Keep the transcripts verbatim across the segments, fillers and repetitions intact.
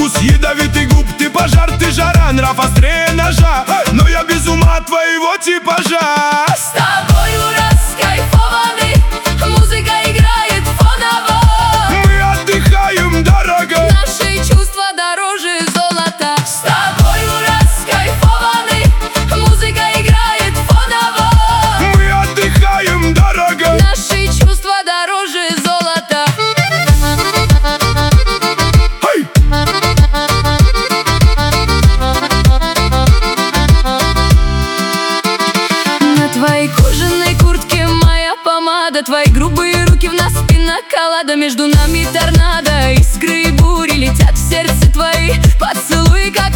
вкус ядовитый губ. Ты пожар, ты жара, нрав острее ножа, но я без ума твоего типажа. С тобою раскайфованы, музыка играет фоново. Мы отдыхаем дорого, наши чувства дороже золота. С тобою раскайфованы, музыка играет фоново. мы отдыхаем дорого, наши чувства дороже золота. Эй! На твоей кожаной куртке моя помада, твои грубые руки в нас пинаколада. Между нами торнадо, искры и бури летят в сердце твои поцелуи, как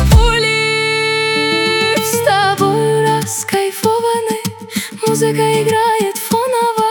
пули. С тобой раскайфованы, музыка играет фоново.